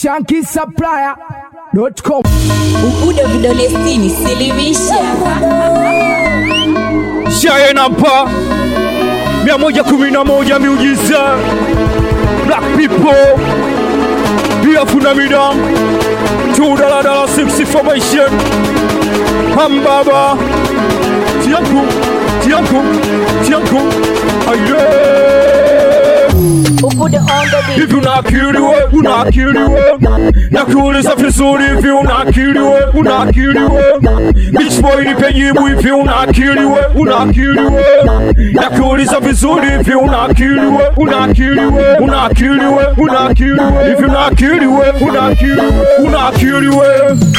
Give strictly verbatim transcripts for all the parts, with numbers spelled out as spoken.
shanky supplier dot com. Ubudo vidole sitini silimisha Shaya napa mia moja kumi na moja miujiza Black people Bia funamida Two dollar dollar six information Hambaba Tianku Tianku Tianku Aye Ubudo on the beat. If you not kill the way, you not kill the way. Not cool is a episode if you not kill the way, you not kill the way. Bitch boy the pay you if you not kill the way, you not kill the way. Not cool is a episode if you not kill the way, you not kill the way, you not kill the way, you not kill the way. If you not kill the way, you not kill the way, you not kill the way.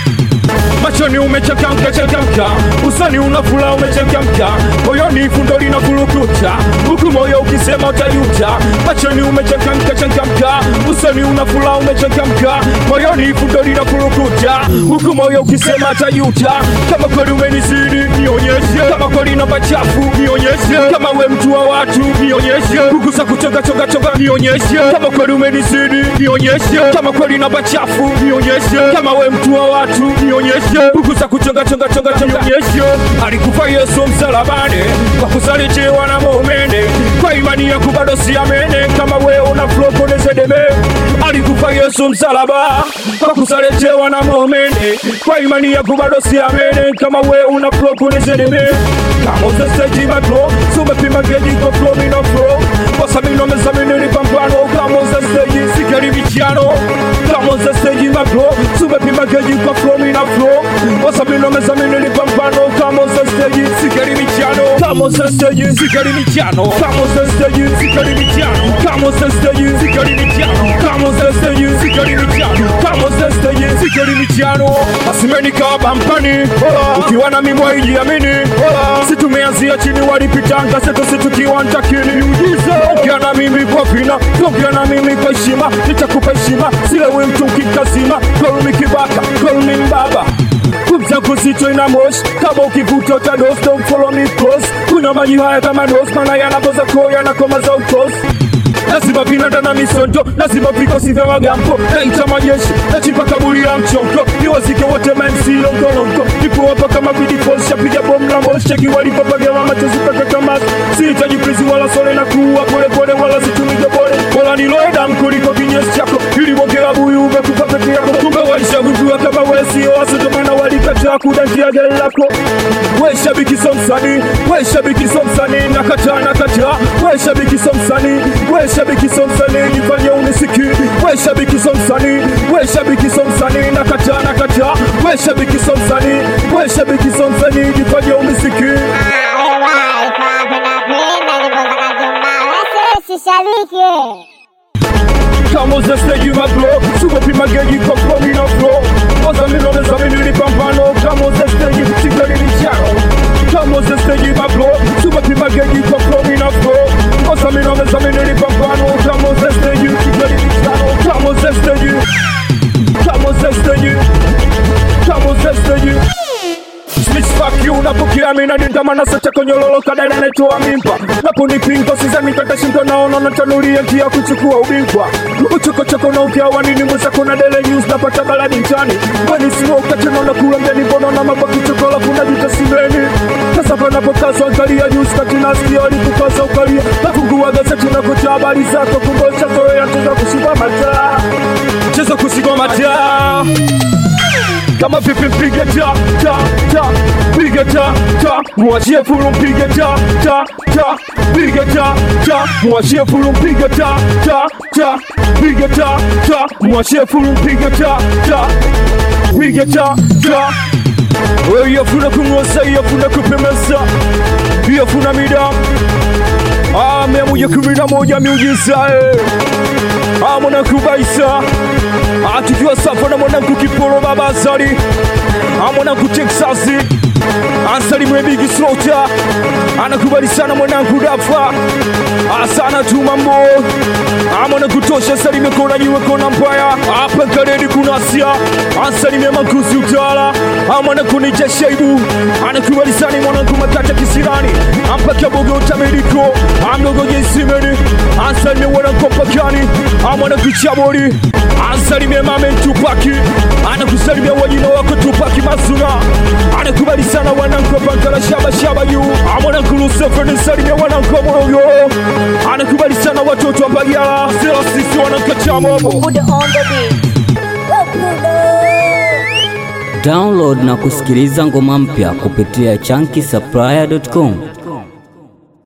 Machoni umechangamka changamka, usani unafula umechangamka, moyoni fundo linakurukuta, huku moyo ukisema utajuta. Machoni umechangamka changamka, usani unafula umechangamka, moyoni fundo linakurukuta, huku moyo ukisema utajuta. Kama kweli umenizidi nionyeshe, kama kweli na machafu nionyeshe, kama we mtu wa watu nionyeshe, kukusa kuchonga chonga chonga nionyeshe, kama kweli umenizidi nionyeshe, kama kweli na machafu nionyeshe, kama we mtu wa watu nionyeshe, kukusa kuchonga chonga chonga chonga nionyeshe. Alikufa Yesu msalabani kwa kusalitiwa na muumini, kwa imani yako bado siamini kama we una flow kone zedeme. Alikufa Yesu msalaba kwa kusalitiwa na muumini, kwa imani yako bado siamini kama we una flow kone zedeme. Kama uzestage my flow, sumepima geji kwa flow mina flow, wasa mino mezamini ni pambano. Kama uzestage sikari vichiano, kama uzestage my flow, sumepima geji kwa flow mina flow, wasa mino mezamini ni pambano. Kama uzestage sikari vichiano, kama uzestage sikari vichiano, kama uzestage sikari vichiano, kama uzestage sikari vichiano, kama uzestage sikari vichiano, kama uzestage sikari vichiano. Asimeni kaba mpani, ukiwa na mimi waijiamini, situmeanzia chini walipitanga seto situkiwa ntakini ujiza. Ongea na mimi kwa vina, ongea na mimi kwa heshima, nitakupa heshima, silewe mtu kikazima. Call me kibaka, call me mbaba, kumza kuzito ina mosh, kama ukivuta utados, don't follow me close. Kuna maji haya kama nos, mana yanaboza koya na koma za utos. Lazima vinanda na misonto, lazima vikosi vya magampo, naita majeshi, nachipa kaburi ya mchonko, niwazike wote mansi longo longo. Nipo hapa kama bidi force, shapiga bomu la moshi, cheki walipopage wa machozi paka kama sihitaji prizi wala sole na kuwa pole pole wala situmike bole. Wala niloe damu kuliko kinyesi chako, ili wongea buyu umekupa peke yako. Kumbe waisha gundua kama we sio waso, tomana walikataa kudantia gari lako. We shabiki somsani, we shabiki somsani, nakataa nakataa. We shabiki somsani, we shabiki somsani, nifanye unisiki. We shabiki somsani, we shabiki somsani, nakataa nakataa. We shabiki somsani, we shabiki somsani, nifanye unisiki. Kama uzestage my flow, sumepima geji kwa flow mina flow, waza mino mezamini ni pambano. Kama uzestage sikari vichiano, kama uzestage my flow, sumepima geji kwa flow mina flow, waza mino mezamini ni pambano. Kama uzestage sikari vichiano, kama uzestage, kama uzestage, kama uzestage. Snitch fuck you, napokea mina nindamana sacha konyololo kadana naitoa mimpa. Napo nipinga sizani katashinda naona natanulia njia kuchukua ubingwa. Uchoko choko na upia wanini mwezako na Daily News napata baladi mtani. Wani siwa ukacheno na kulambeni bono na mabaki chokola kuna jita simeni. Kasafa napokazo angalia news kati nasikia walipukaza ukalia. Nakungua gazeti na kucha habari zako kumbocha zoe ya tuza kushigwa mataa, chezo kushigwa mataa. Kama vipi mpige ta, ta, ta, pige ta, ta, mwachie fulu mpige ta, ta, ta, pige ta, ta, mwachie fulu mpige ta, ta, ta, pige ta, ta, mwachie fulu mpige ta, ta, pige ta, ta. Wewe yafuna kungosa, yafuna kupemesa, yafuna mida. Ah, mea moja kumi na moja miujiza eh. Ah, mwanangu baisa, ah, tukiwa safa na mwanangu Kipolo baba Zari, ah, mwanangu Texasi, Ansalimwe Big Slaughter, anakubali sana mwanangu Dafa, asana tu mambo, amona kutosha. Salimwe kona jiwe kona mpaya, hapa Karedi kuna Asia. Ansalimwe Makuzi Utala, amona kunija Shaibu, anakubali sana mwanangu Matata Kisirani, ampaka Bogo Utameriko, amdogo Jesimeni. Ansalimwe mwanangu Pakani, amona kuchabori. Ansalimwe Mame Tupaki, anakusalimia wajina wako Tupaki Masuna, anakubali sana wanangu Bankala Shaba Shaba yu, amona kulusefe nisalimia wanangu Morogo, anakubali sana watoto wa Bagala, sila sisi wanakachamo. Ubude on the beat. Download na kusikiliza ngoma mpya kupitia chunky supplier dot com.